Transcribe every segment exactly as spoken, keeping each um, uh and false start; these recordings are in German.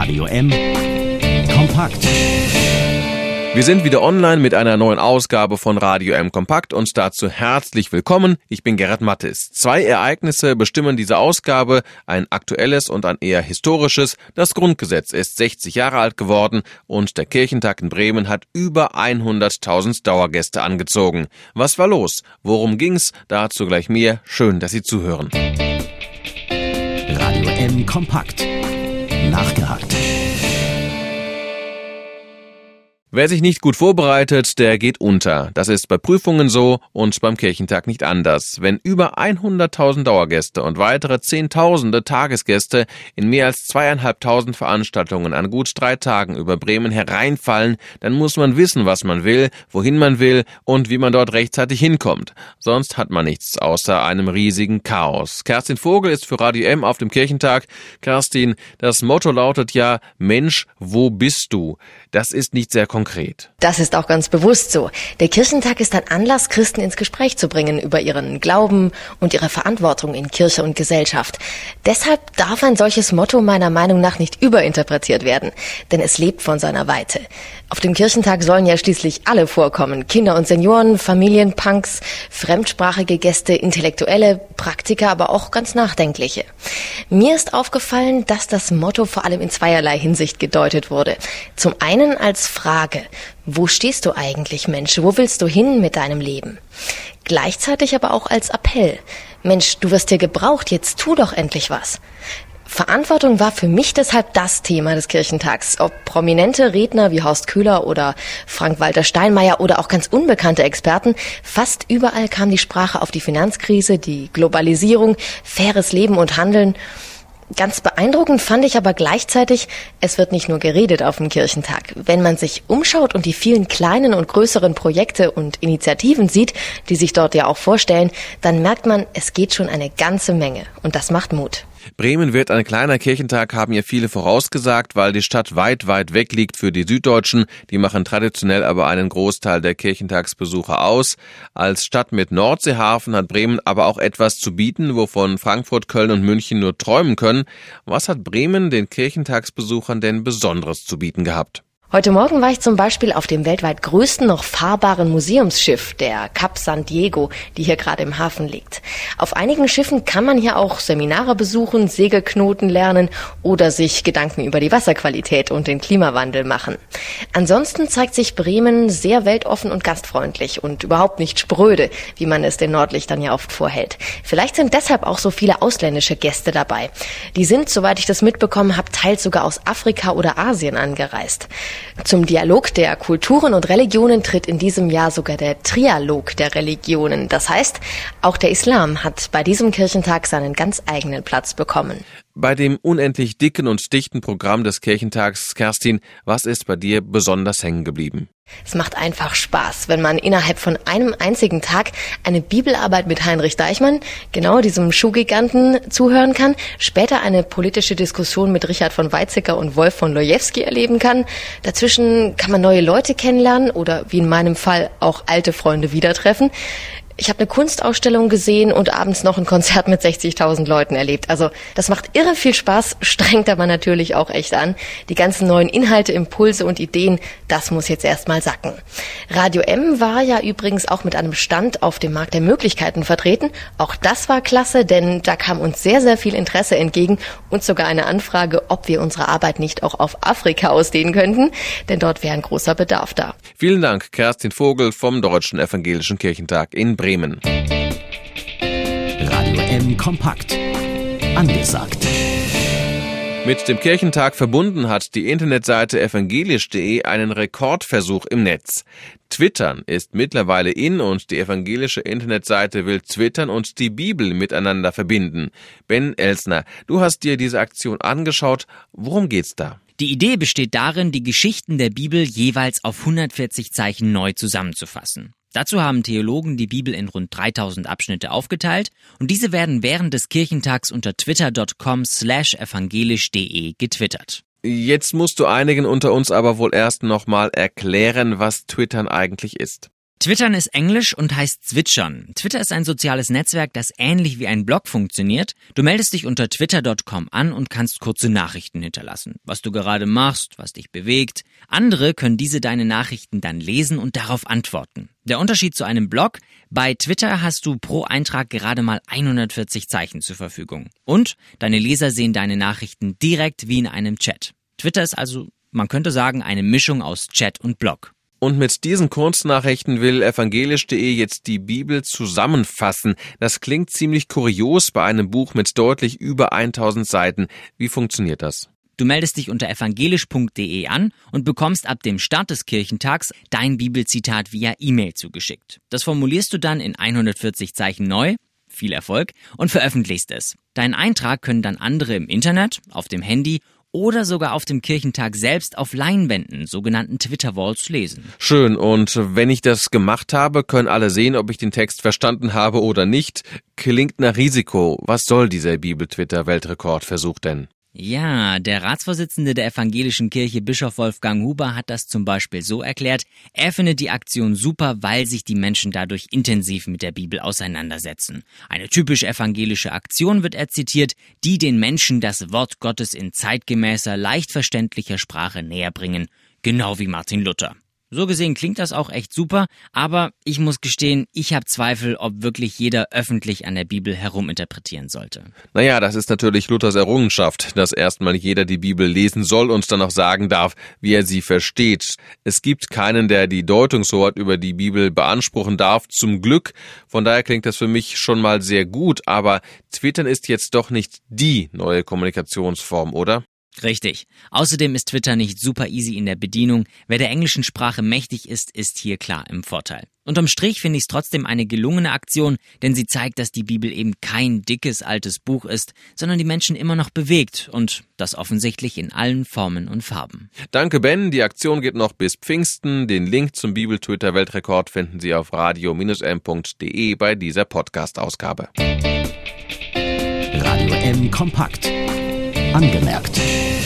Radio M. Kompakt. Wir sind wieder online mit einer neuen Ausgabe von Radio M Kompakt und dazu herzlich willkommen. Ich bin Gerhard Mattes. Zwei Ereignisse bestimmen diese Ausgabe, ein aktuelles und ein eher historisches. Das Grundgesetz ist sechzig Jahre alt geworden und der Kirchentag in Bremen hat über hunderttausend Dauergäste angezogen. Was war los? Worum ging's? Dazu gleich mehr. Schön, dass Sie zuhören. Radio M Kompakt. Nachgehakt. Wer sich nicht gut vorbereitet, der geht unter. Das ist bei Prüfungen so und beim Kirchentag nicht anders. Wenn über hunderttausend Dauergäste und weitere Zehntausende Tagesgäste in mehr als zweieinhalbtausend Veranstaltungen an gut drei Tagen über Bremen hereinfallen, dann muss man wissen, was man will, wohin man will und wie man dort rechtzeitig hinkommt. Sonst hat man nichts außer einem riesigen Chaos. Kerstin Vogel ist für Radio M auf dem Kirchentag. Kerstin, das Motto lautet ja, Mensch, wo bist du? Das ist nicht sehr konkret. Das ist auch ganz bewusst so. Der Kirchentag ist ein Anlass, Christen ins Gespräch zu bringen über ihren Glauben und ihre Verantwortung in Kirche und Gesellschaft. Deshalb darf ein solches Motto meiner Meinung nach nicht überinterpretiert werden, denn es lebt von seiner Weite. Auf dem Kirchentag sollen ja schließlich alle vorkommen. Kinder und Senioren, Familienpunks, fremdsprachige Gäste, Intellektuelle, Praktiker, aber auch ganz Nachdenkliche. Mir ist aufgefallen, dass das Motto vor allem in zweierlei Hinsicht gedeutet wurde. Zum einen als Frage, wo stehst du eigentlich, Mensch? Wo willst du hin mit deinem Leben? Gleichzeitig aber auch als Appell. Mensch, du wirst hier gebraucht, jetzt tu doch endlich was. Verantwortung war für mich deshalb das Thema des Kirchentags. Ob prominente Redner wie Horst Köhler oder Frank-Walter Steinmeier oder auch ganz unbekannte Experten, fast überall kam die Sprache auf die Finanzkrise, die Globalisierung, faires Leben und Handeln. Ganz beeindruckend fand ich aber gleichzeitig, es wird nicht nur geredet auf dem Kirchentag. Wenn man sich umschaut und die vielen kleinen und größeren Projekte und Initiativen sieht, die sich dort ja auch vorstellen, dann merkt man, es geht schon eine ganze Menge. Und das macht Mut. Bremen wird ein kleiner Kirchentag, haben ja viele vorausgesagt, weil die Stadt weit, weit weg liegt für die Süddeutschen. Die machen traditionell aber einen Großteil der Kirchentagsbesucher aus. Als Stadt mit Nordseehafen hat Bremen aber auch etwas zu bieten, wovon Frankfurt, Köln und München nur träumen können. Was hat Bremen den Kirchentagsbesuchern denn Besonderes zu bieten gehabt? Heute Morgen war ich zum Beispiel auf dem weltweit größten noch fahrbaren Museumsschiff, der Cap San Diego, die hier gerade im Hafen liegt. Auf einigen Schiffen kann man hier auch Seminare besuchen, Segelknoten lernen oder sich Gedanken über die Wasserqualität und den Klimawandel machen. Ansonsten zeigt sich Bremen sehr weltoffen und gastfreundlich und überhaupt nicht spröde, wie man es den Nordlichtern ja oft vorhält. Vielleicht sind deshalb auch so viele ausländische Gäste dabei. Die sind, soweit ich das mitbekommen habe, teils sogar aus Afrika oder Asien angereist. Zum Dialog der Kulturen und Religionen tritt in diesem Jahr sogar der Trialog der Religionen. Das heißt, auch der Islam hat bei diesem Kirchentag seinen ganz eigenen Platz bekommen. Bei dem unendlich dicken und dichten Programm des Kirchentags, Kerstin, was ist bei dir besonders hängen geblieben? Es macht einfach Spaß, wenn man innerhalb von einem einzigen Tag eine Bibelarbeit mit Heinrich Deichmann, genau diesem Schuhgiganten, zuhören kann, später eine politische Diskussion mit Richard von Weizsäcker und Wolf von Loyewski erleben kann. Dazwischen kann man neue Leute kennenlernen oder, wie in meinem Fall, auch alte Freunde wieder treffen. Ich habe eine Kunstausstellung gesehen und abends noch ein Konzert mit sechzigtausend Leuten erlebt. Also das macht irre viel Spaß, strengt aber natürlich auch echt an. Die ganzen neuen Inhalte, Impulse und Ideen, das muss jetzt erstmal sacken. Radio M war ja übrigens auch mit einem Stand auf dem Markt der Möglichkeiten vertreten. Auch das war klasse, denn da kam uns sehr, sehr viel Interesse entgegen und sogar eine Anfrage, ob wir unsere Arbeit nicht auch auf Afrika ausdehnen könnten, denn dort wäre ein großer Bedarf da. Vielen Dank, Kerstin Vogel vom Deutschen Evangelischen Kirchentag in Bremen. Radio M Kompakt. Angesagt. Mit dem Kirchentag verbunden hat die Internetseite evangelisch punkt de einen Rekordversuch im Netz. Twittern ist mittlerweile in und die evangelische Internetseite will Twittern und die Bibel miteinander verbinden. Ben Elsner, du hast dir diese Aktion angeschaut. Worum geht's da? Die Idee besteht darin, die Geschichten der Bibel jeweils auf hundertvierzig Zeichen neu zusammenzufassen. Dazu haben Theologen die Bibel in rund dreitausend Abschnitte aufgeteilt und diese werden während des Kirchentags unter twitter punkt com slash evangelisch punkt de getwittert. Jetzt musst du einigen unter uns aber wohl erst nochmal erklären, was Twittern eigentlich ist. Twittern ist Englisch und heißt zwitschern. Twitter ist ein soziales Netzwerk, das ähnlich wie ein Blog funktioniert. Du meldest dich unter twitter Punkt com an und kannst kurze Nachrichten hinterlassen. Was du gerade machst, was dich bewegt. Andere können diese deine Nachrichten dann lesen und darauf antworten. Der Unterschied zu einem Blog: Bei Twitter hast du pro Eintrag gerade mal hundertvierzig Zeichen zur Verfügung. Und deine Leser sehen deine Nachrichten direkt wie in einem Chat. Twitter ist also, man könnte sagen, eine Mischung aus Chat und Blog. Und mit diesen Kurznachrichten will evangelisch punkt de jetzt die Bibel zusammenfassen. Das klingt ziemlich kurios bei einem Buch mit deutlich über tausend Seiten. Wie funktioniert das? Du meldest dich unter evangelisch punkt de an und bekommst ab dem Start des Kirchentags dein Bibelzitat via E-Mail zugeschickt. Das formulierst du dann in hundertvierzig Zeichen neu, viel Erfolg, und veröffentlichst es. Deinen Eintrag können dann andere im Internet, auf dem Handy oder sogar auf dem Kirchentag selbst auf Leinwänden, sogenannten Twitter-Walls, lesen. Schön, und wenn ich das gemacht habe, können alle sehen, ob ich den Text verstanden habe oder nicht. Klingt nach Risiko. Was soll dieser Bibel-Twitter-Weltrekordversuch denn? Ja, der Ratsvorsitzende der Evangelischen Kirche, Bischof Wolfgang Huber, hat das zum Beispiel so erklärt: Er findet die Aktion super, weil sich die Menschen dadurch intensiv mit der Bibel auseinandersetzen. Eine typisch evangelische Aktion, wird er zitiert, die den Menschen das Wort Gottes in zeitgemäßer, leicht verständlicher Sprache näher bringen. Genau wie Martin Luther. So gesehen klingt das auch echt super, aber ich muss gestehen, ich habe Zweifel, ob wirklich jeder öffentlich an der Bibel heruminterpretieren sollte. Naja, das ist natürlich Luthers Errungenschaft, dass erstmal jeder die Bibel lesen soll und dann auch sagen darf, wie er sie versteht. Es gibt keinen, der die Deutungshoheit über die Bibel beanspruchen darf, zum Glück. Von daher klingt das für mich schon mal sehr gut, aber Twittern ist jetzt doch nicht die neue Kommunikationsform, oder? Richtig. Außerdem ist Twitter nicht super easy in der Bedienung. Wer der englischen Sprache mächtig ist, ist hier klar im Vorteil. Unterm Strich finde ich es trotzdem eine gelungene Aktion, denn sie zeigt, dass die Bibel eben kein dickes altes Buch ist, sondern die Menschen immer noch bewegt, und das offensichtlich in allen Formen und Farben. Danke, Ben. Die Aktion geht noch bis Pfingsten. Den Link zum Bibel-Twitter-Weltrekord finden Sie auf radio Bindestrich m Punkt de bei dieser Podcast-Ausgabe. Radio M Kompakt. Angemerkt.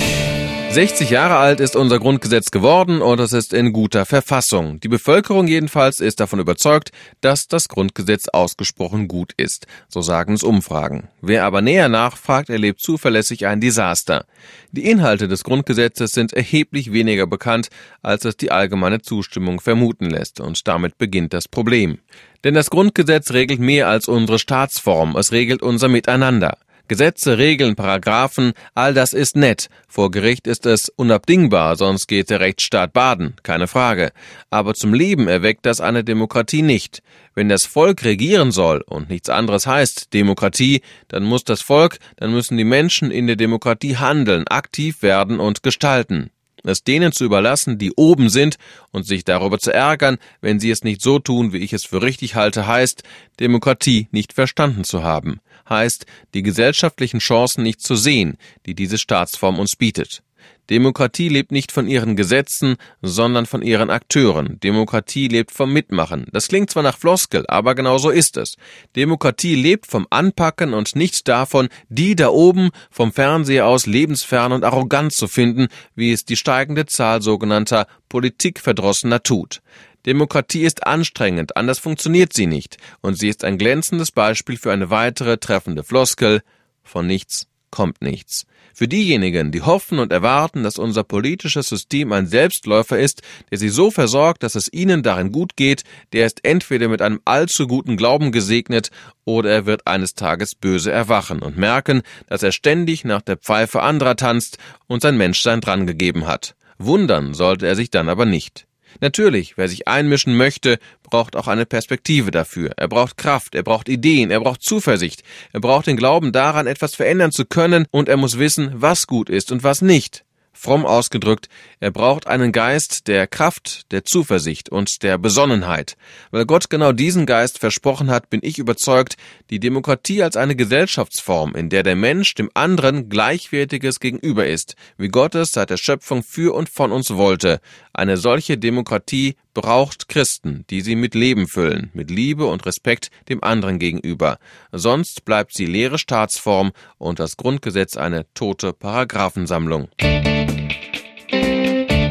sechzig Jahre alt ist unser Grundgesetz geworden und es ist in guter Verfassung. Die Bevölkerung jedenfalls ist davon überzeugt, dass das Grundgesetz ausgesprochen gut ist. So sagen es Umfragen. Wer aber näher nachfragt, erlebt zuverlässig ein Desaster. Die Inhalte des Grundgesetzes sind erheblich weniger bekannt, als es die allgemeine Zustimmung vermuten lässt. Und damit beginnt das Problem. Denn das Grundgesetz regelt mehr als unsere Staatsform. Es regelt unser Miteinander. Gesetze, Regeln, Paragraphen, all das ist nett. Vor Gericht ist es unabdingbar, sonst geht der Rechtsstaat baden, keine Frage. Aber zum Leben erweckt das eine Demokratie nicht. Wenn das Volk regieren soll und nichts anderes heißt Demokratie, dann muss das Volk, dann müssen die Menschen in der Demokratie handeln, aktiv werden und gestalten. Es denen zu überlassen, die oben sind, und sich darüber zu ärgern, wenn sie es nicht so tun, wie ich es für richtig halte, heißt, Demokratie nicht verstanden zu haben. Heißt, die gesellschaftlichen Chancen nicht zu sehen, die diese Staatsform uns bietet. Demokratie lebt nicht von ihren Gesetzen, sondern von ihren Akteuren. Demokratie lebt vom Mitmachen. Das klingt zwar nach Floskel, aber genau so ist es. Demokratie lebt vom Anpacken und nicht davon, die da oben vom Fernseher aus lebensfern und arrogant zu finden, wie es die steigende Zahl sogenannter Politikverdrossener tut. Demokratie ist anstrengend, anders funktioniert sie nicht. Und sie ist ein glänzendes Beispiel für eine weitere treffende Floskel: Von nichts kommt nichts. Für diejenigen, die hoffen und erwarten, dass unser politisches System ein Selbstläufer ist, der sie so versorgt, dass es ihnen darin gut geht, der ist entweder mit einem allzu guten Glauben gesegnet oder er wird eines Tages böse erwachen und merken, dass er ständig nach der Pfeife anderer tanzt und sein Menschsein drangegeben hat. Wundern sollte er sich dann aber nicht. Natürlich, wer sich einmischen möchte, braucht auch eine Perspektive dafür. Er braucht Kraft, er braucht Ideen, er braucht Zuversicht. Er braucht den Glauben daran, etwas verändern zu können, und er muss wissen, was gut ist und was nicht. Fromm ausgedrückt, er braucht einen Geist der Kraft, der Zuversicht und der Besonnenheit. Weil Gott genau diesen Geist versprochen hat, bin ich überzeugt, die Demokratie als eine Gesellschaftsform, in der der Mensch dem anderen Gleichwertiges gegenüber ist, wie Gott es seit der Schöpfung für und von uns wollte. Eine solche Demokratie braucht Christen, die sie mit Leben füllen, mit Liebe und Respekt dem anderen gegenüber. Sonst bleibt sie leere Staatsform und das Grundgesetz eine tote Paragraphensammlung.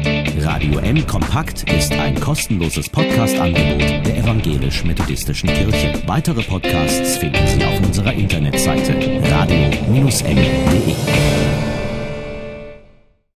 Radio N Kompakt ist ein kostenloses Podcast-Angebot der Evangelisch-Methodistischen Kirche. Weitere Podcasts finden Sie auf unserer Internetseite radio Bindestrich n punkt de.